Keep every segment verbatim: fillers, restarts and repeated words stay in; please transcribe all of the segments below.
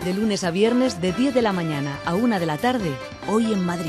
de lunes a viernes de diez de la mañana a una de la tarde, Hoy en Madrid.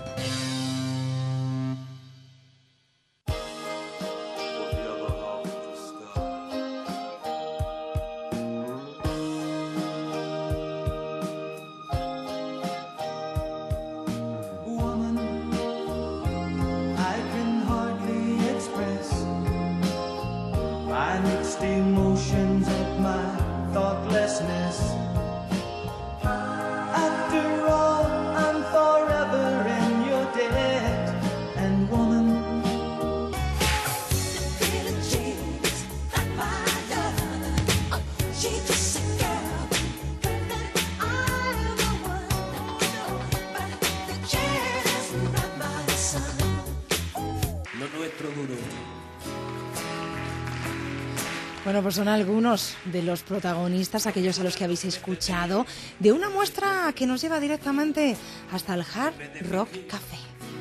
Bueno, pues son algunos de los protagonistas, aquellos a los que habéis escuchado, de una muestra que nos lleva directamente hasta el Hard Rock Café.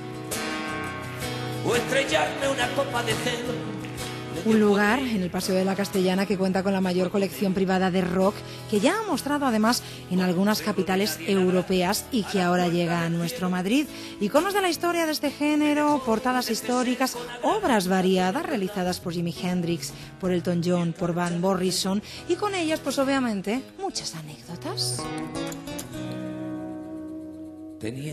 O estrellarme una copa de cero. Un lugar en el Paseo de la Castellana que cuenta con la mayor colección privada de rock, que ya ha mostrado además en algunas capitales europeas y que ahora llega a nuestro Madrid. Iconos de la historia de este género, portadas históricas, obras variadas realizadas por Jimi Hendrix, por Elton John, por Van Morrison, y con ellas pues obviamente muchas anécdotas. Tenía...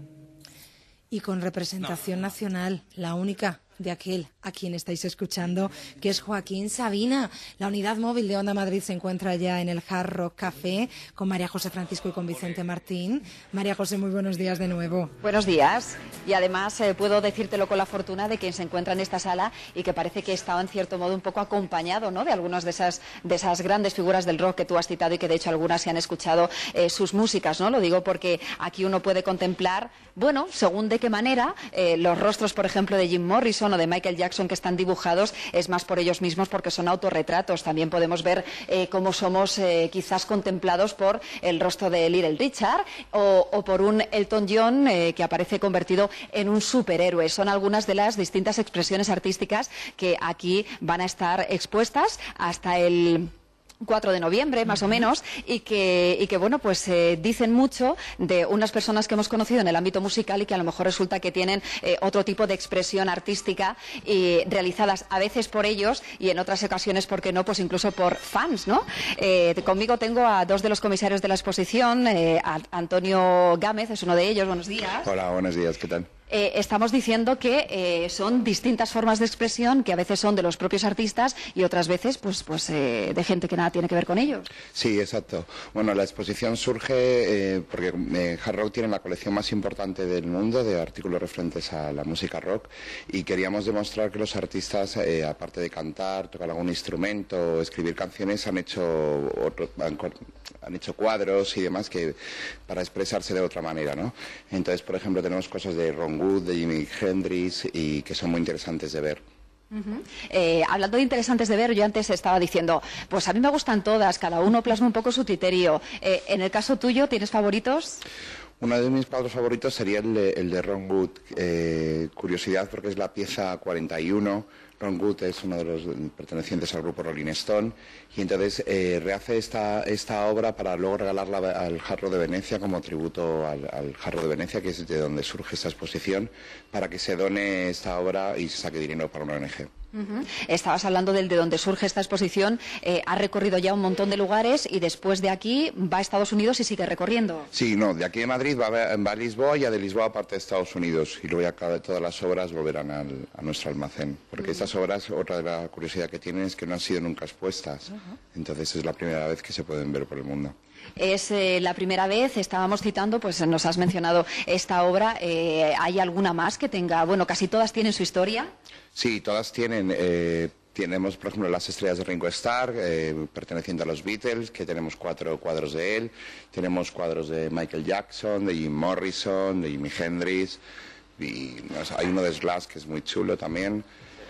Y con representación nacional, la única de aquel a quien estáis escuchando, que es Joaquín Sabina. La unidad móvil de Onda Madrid se encuentra ya en el Hard Rock Café con María José Francisco y con Vicente Martín. María José, muy buenos días de nuevo. Buenos días. Y además eh, puedo decírtelo con la fortuna de quien se encuentra en esta sala y que parece que estaba en cierto modo un poco acompañado, ¿no?, de algunas de esas, de esas grandes figuras del rock que tú has citado y que de hecho algunas se han escuchado eh, sus músicas, ¿no? Lo digo porque aquí uno puede contemplar, bueno, según de qué manera, eh, los rostros, por ejemplo, de Jim Morrison o de Michael Jackson que están dibujados, es más por ellos mismos porque son autorretratos. También podemos ver eh, cómo somos eh, quizás contemplados por el rostro de Little Richard o, o por un Elton John eh, que aparece convertido en un superhéroe. Son algunas de las distintas expresiones artísticas que aquí van a estar expuestas hasta el cuatro de noviembre, más o menos, y que, y que bueno, pues eh, dicen mucho de unas personas que hemos conocido en el ámbito musical y que a lo mejor resulta que tienen eh, otro tipo de expresión artística y realizadas a veces por ellos y en otras ocasiones, ¿por qué no?, pues incluso por fans, ¿no? Eh, conmigo tengo a dos de los comisarios de la exposición, eh, a Antonio Gámez es uno de ellos. Buenos días. Hola, buenos días, ¿qué tal? Eh, estamos diciendo que eh, son distintas formas de expresión que a veces son de los propios artistas y otras veces pues, pues eh, de gente que nada tiene que ver con ellos. Sí, exacto. Bueno, la exposición surge eh, porque eh, Hard Rock tiene la colección más importante del mundo de artículos referentes a la música rock y queríamos demostrar que los artistas, eh, aparte de cantar, tocar algún instrumento, escribir canciones, han hecho, otro, han, han hecho cuadros y demás que para expresarse de otra manera, ¿no? Entonces, por ejemplo, tenemos cosas de Ron Wood, de Jimi Hendrix y que son muy interesantes de ver. Uh-huh. eh, hablando de interesantes de ver, yo antes estaba diciendo, pues a mí me gustan todas, cada uno plasma un poco su criterio. Eh, en el caso tuyo, ¿tienes favoritos? Uno de mis cuadros favoritos sería el de, el de Ron Wood. Eh, curiosidad porque es la pieza cuarenta y uno. Ron Wood es uno de los pertenecientes al grupo Rolling Stone y entonces eh, rehace esta, esta obra para luego regalarla al Jarro de Venecia como tributo al, al Jarro de Venecia, que es de donde surge esta exposición, para que se done esta obra y se saque dinero para una O N G. Uh-huh. Estabas hablando del de donde surge esta exposición, eh, ha recorrido ya un montón de lugares y después de aquí va a Estados Unidos y sigue recorriendo. Sí, no, de aquí de Madrid va a, va a Lisboa y ya de Lisboa parte de Estados Unidos y luego ya todas las obras volverán al, a nuestro almacén, porque uh-huh. estas obras, otra de la curiosidad que tienen es que no han sido nunca expuestas, uh-huh. entonces es la primera vez que se pueden ver por el mundo. Es eh, la primera vez, estábamos citando, pues nos has mencionado esta obra, eh, ¿hay alguna más que tenga, bueno, casi todas tienen su historia? Sí, todas tienen, eh, tenemos por ejemplo las estrellas de Ringo Starr, eh, perteneciente a los Beatles, que tenemos cuatro cuadros de él, tenemos cuadros de Michael Jackson, de Jim Morrison, de Jimi Hendrix, y o sea, hay uno de Slash que es muy chulo también.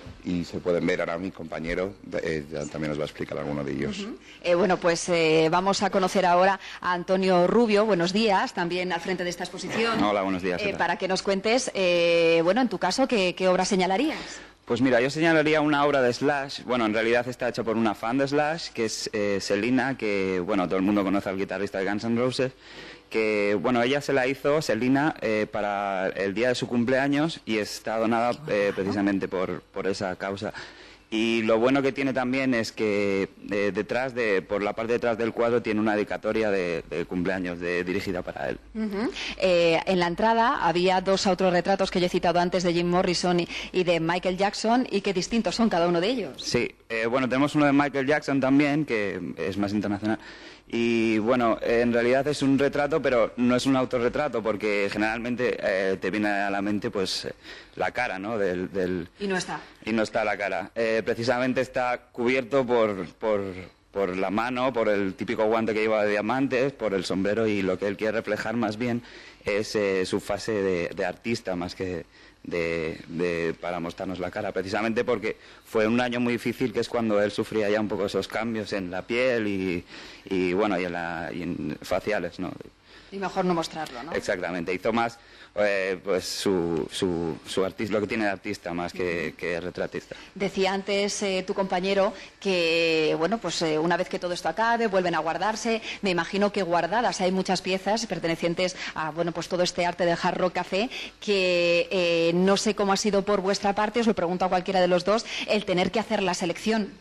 Y se pueden ver ahora mi compañero, eh, ya también nos va a explicar alguno de ellos. Uh-huh. eh, bueno, pues eh, vamos a conocer ahora a Antonio Rubio, buenos días, también al frente de esta exposición. Hola, buenos días. Eh, para que nos cuentes, eh, bueno, en tu caso, ¿qué, qué obra señalarías? Pues mira, yo señalaría una obra de Slash. Bueno, en realidad está hecha por una fan de Slash, que es eh, Selena, que, bueno, todo el mundo conoce al guitarrista de Guns N' Roses, que, bueno, ella se la hizo, Selena, eh, para el día de su cumpleaños y está donada eh, precisamente por, por esa causa. Y lo bueno que tiene también es que eh, detrás de, por la parte de detrás del cuadro tiene una dedicatoria de, de cumpleaños de, dirigida para él. Uh-huh. eh, en la entrada había dos autorretratos que yo he citado antes de Jim Morrison y, y de Michael Jackson, y qué distintos son cada uno de ellos. Sí, eh, bueno, tenemos uno de Michael Jackson también, que es más internacional. Y bueno, en realidad es un retrato, pero no es un autorretrato, porque generalmente eh, te viene a la mente pues la cara, ¿no? Del, del... Y no está. Y no está la cara. Eh, precisamente está cubierto por, por, por la mano, por el típico guante que lleva de diamantes, por el sombrero, y lo que él quiere reflejar más bien es eh, su fase de, de artista, más que de, de, para mostrarnos la cara, precisamente porque fue un año muy difícil, que es cuando él sufría ya un poco esos cambios en la piel y, y bueno, y en, la, y en faciales, ¿no? Y mejor no mostrarlo, ¿no? Exactamente, hizo más eh, pues su, su, su artista, lo que tiene de artista más que, que retratista. Decía antes eh, tu compañero que, bueno, pues eh, una vez que todo esto acabe, vuelven a guardarse. Me imagino que guardadas hay muchas piezas pertenecientes a, bueno, pues todo este arte del Hard Rock Café, que eh, no sé cómo ha sido por vuestra parte, os lo pregunto a cualquiera de los dos, el tener que hacer la selección.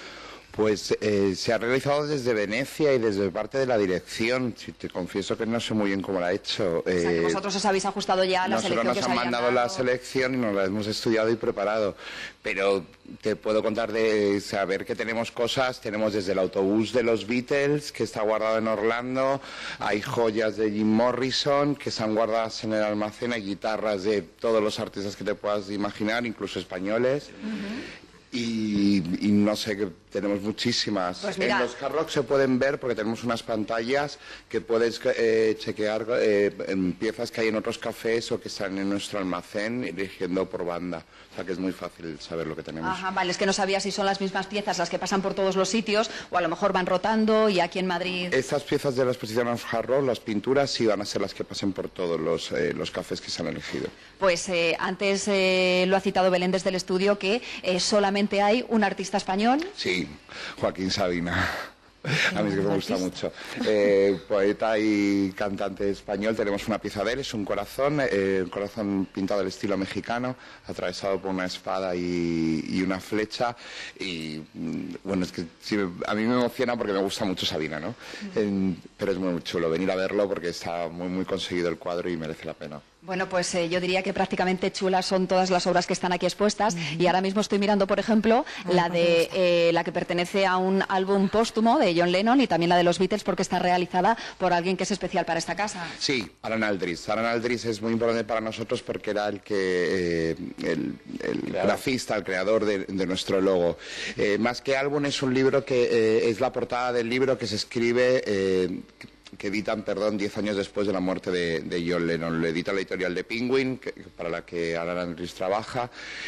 Pues eh, se ha realizado desde Venecia y desde parte de la dirección. Si te confieso que no sé muy bien cómo la ha hecho. Eh, o sea, que vosotros os habéis ajustado ya a la selección que os Nosotros nos han mandado dado. la selección y nos la hemos estudiado y preparado. Pero te puedo contar de saber que tenemos cosas. Tenemos desde el autobús de los Beatles, que está guardado en Orlando. Hay joyas de Jim Morrison, que están guardadas en el almacén. Hay guitarras de todos los artistas que te puedas imaginar, incluso españoles. Uh-huh. Y, y no sé, que tenemos muchísimas. Pues en los Hard Rock se pueden ver porque tenemos unas pantallas que puedes eh, chequear eh, en piezas que hay en otros cafés o que están en nuestro almacén eligiendo por banda. O sea que es muy fácil saber lo que tenemos. Ajá, vale, es que no sabía si son las mismas piezas las que pasan por todos los sitios o a lo mejor van rotando y aquí en Madrid... Estas piezas de la exposición Hard Rock, las pinturas, sí van a ser las que pasen por todos los, eh, los cafés que se han elegido. Pues eh, antes eh, lo ha citado Belén desde el estudio, que eh, solamente hay un artista español. Sí, Joaquín Sabina. A mí es que me gusta mucho. Eh, poeta y cantante español. Tenemos una pieza de él, es un corazón, eh, un corazón pintado al estilo mexicano, atravesado por una espada y, y una flecha. Y bueno, es que sí, a mí me emociona porque me gusta mucho Sabina, ¿no? Eh, pero es muy chulo venir a verlo porque está muy, muy conseguido el cuadro y merece la pena. Bueno, pues eh, yo diría que prácticamente chulas son todas las obras que están aquí expuestas. Uh-huh. Y ahora mismo estoy mirando, por ejemplo, uh-huh. la de eh, la que pertenece a un álbum póstumo de John Lennon y también la de los Beatles, porque está realizada por alguien que es especial para esta casa. Sí, Alan Aldridge. Alan Aldridge es muy importante para nosotros porque era el que eh, el, el grafista, el creador de, de nuestro logo. Eh, más que álbum, es un libro que eh, es la portada del libro que se escribe... Eh, que editan, perdón, diez años después de la muerte de, de John Lennon. Lo edita la editorial de Penguin, que, para la que Alan Aldridge trabaja,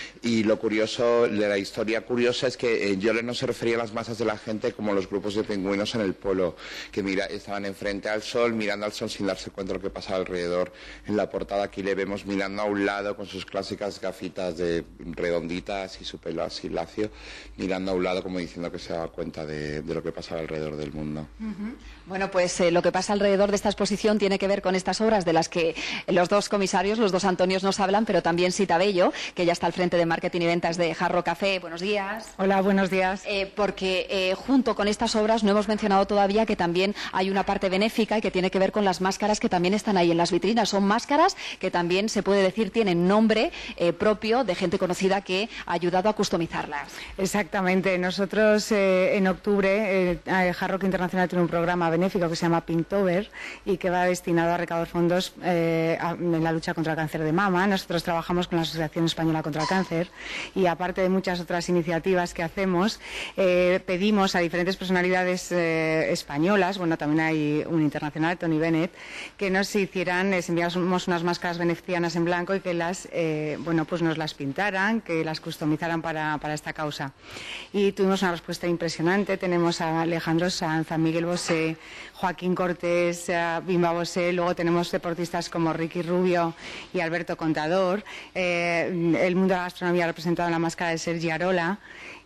y lo curioso, de la historia curiosa es que eh, John Lennon se refería a las masas de la gente como los grupos de pingüinos en el polo, que mira, estaban enfrente al sol, mirando al sol sin darse cuenta de lo que pasaba alrededor. En la portada aquí le vemos mirando a un lado con sus clásicas gafitas de redonditas y su pelo así lacio, mirando a un lado como diciendo que se daba cuenta de, de lo que pasaba alrededor del mundo. Uh-huh. Bueno, pues eh, lo que pasa alrededor de esta exposición tiene que ver con estas obras de las que los dos comisarios, los dos Antonios, nos hablan, pero también Sita Bello, que ya está al frente de marketing y ventas de Hard Rock Café. Buenos días. Hola, buenos días. Eh, porque eh, junto con estas obras no hemos mencionado todavía que también hay una parte benéfica y que tiene que ver con las máscaras que también están ahí en las vitrinas. Son máscaras que también se puede decir tienen nombre eh, propio de gente conocida que ha ayudado a customizarlas. Exactamente. Nosotros eh, en octubre, eh, Hard Rock Internacional tiene un programa benéfico que se llama Pinktober y que va destinado a recaudar fondos eh, a, en la lucha contra el cáncer de mama. Nosotros trabajamos con la Asociación Española contra el Cáncer y aparte de muchas otras iniciativas que hacemos, eh, pedimos a diferentes personalidades eh, españolas, bueno, también hay un internacional, Tony Bennett, que nos hicieran, les enviásemos unas máscaras beneficianas en blanco y que las, eh, bueno, pues nos las pintaran, que las customizaran para, para esta causa. Y tuvimos una respuesta impresionante. Tenemos a Alejandro Sanz, a Miguel Bosé, Joaquín Cortés, Cortés, uh, Bimba Bosé, luego tenemos deportistas como Ricky Rubio y Alberto Contador, eh, el mundo de la gastronomía representado en la máscara de Sergi Arola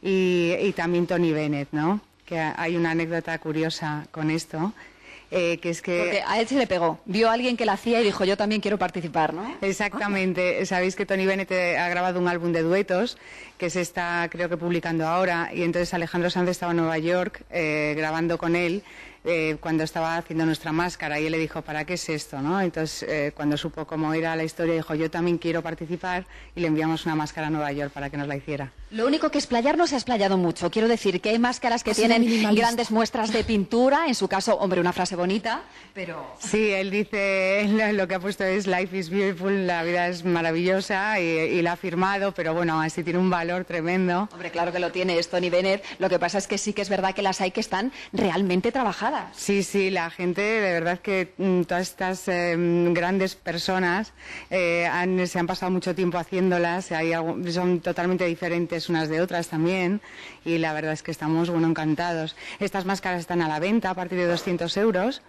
y, y también Tony Bennett, ¿no? Que hay una anécdota curiosa con esto. Eh, que es que... Porque a él se le pegó, vio a alguien que la hacía y dijo yo también quiero participar, ¿no? Exactamente, sabéis que Tony Bennett ha grabado un álbum de duetos que se está creo que publicando ahora y entonces Alejandro Sanz estaba en Nueva York eh, grabando con él eh, cuando estaba haciendo nuestra máscara y él le dijo ¿para qué es esto? ¿no? Entonces eh, cuando supo cómo era la historia dijo yo también quiero participar y le enviamos una máscara a Nueva York para que nos la hiciera. Lo único que explayar no se ha explayado mucho. Quiero decir que hay máscaras que tienen grandes muestras de pintura. En su caso, hombre, una frase bonita, pero... Sí, él dice, lo que ha puesto es Life is beautiful, la vida es maravillosa y, y la ha firmado, pero bueno, así tiene un valor tremendo. Hombre, claro que lo tiene, es Tony Bennett. Lo que pasa es que sí que es verdad que las hay que están realmente trabajadas. Sí, sí, la gente, de verdad que mm, todas estas eh, grandes personas eh, han, se han pasado mucho tiempo haciéndolas, hay algo, son totalmente diferentes unas de otras también y la verdad es que estamos bueno encantados. Estas máscaras están a la venta a partir de doscientos euros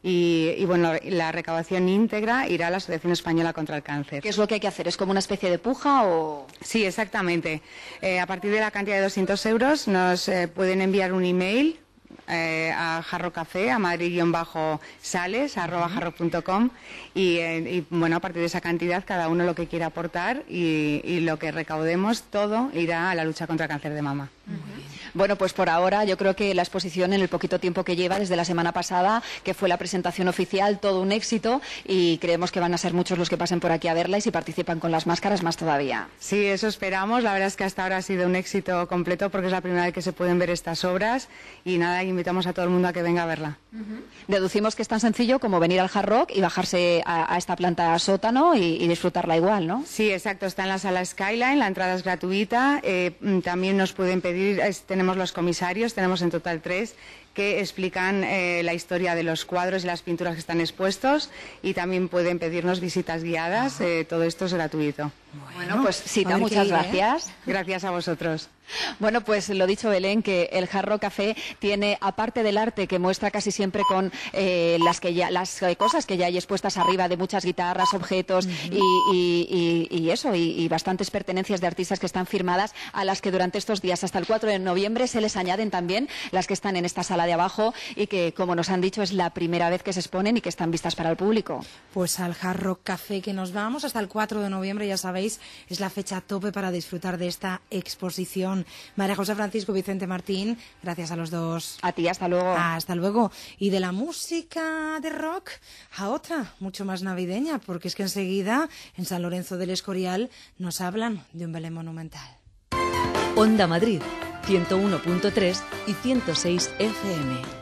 y, y bueno, la recaudación íntegra irá a la Asociación Española contra el Cáncer. ¿Qué es lo que hay que hacer? ¿Es como una especie de puja o...? Sí, exactamente. Eh, a partir de la cantidad de doscientos euros nos eh, pueden enviar un email Eh, a Jarro Café, a madrid-sales, arroba jarro punto com y, eh, y bueno, a partir de esa cantidad cada uno lo que quiera aportar y, y lo que recaudemos todo irá a la lucha contra el cáncer de mama. Uh-huh. Bueno, pues por ahora yo creo que la exposición en el poquito tiempo que lleva desde la semana pasada, que fue la presentación oficial, todo un éxito y creemos que van a ser muchos los que pasen por aquí a verla y si participan con las máscaras más todavía. Sí, eso esperamos. La verdad es que hasta ahora ha sido un éxito completo porque es la primera vez que se pueden ver estas obras y nada, invitamos a todo el mundo a que venga a verla. Uh-huh. Deducimos que es tan sencillo como venir al Hard Rock y bajarse a, a esta planta sótano y, y disfrutarla igual, ¿no? Sí, exacto. Está en la sala Skyline, la entrada es gratuita. Eh, también nos pueden pedir, es, tenemos los comisarios, tenemos en total tres, que explican eh, la historia de los cuadros y las pinturas que están expuestos y también pueden pedirnos visitas guiadas. Eh, todo esto es gratuito. Bueno, pues Sita, muchas gracias. ¿eh? Gracias a vosotros. Bueno, pues lo dicho, Belén, que el Jarro Café tiene, aparte del arte que muestra casi siempre con eh, las, que ya, las eh, cosas que ya hay expuestas arriba de muchas guitarras, objetos uh-huh. y, y, y, y eso, y, y bastantes pertenencias de artistas que están firmadas, a las que durante estos días hasta el cuatro de noviembre se les añaden también las que están en esta sala de abajo y que, como nos han dicho, es la primera vez que se exponen y que están vistas para el público. Pues al Jarro Café que nos vamos hasta el cuatro de noviembre, ya sabéis, es la fecha tope para disfrutar de esta exposición. María José Francisco, Vicente Martín, gracias a los dos. A ti, hasta luego. Hasta luego. Y de la música de rock a otra, mucho más navideña, porque es que enseguida en San Lorenzo del Escorial nos hablan de un Belén monumental. Onda Madrid, ciento uno punto tres y ciento seis F M.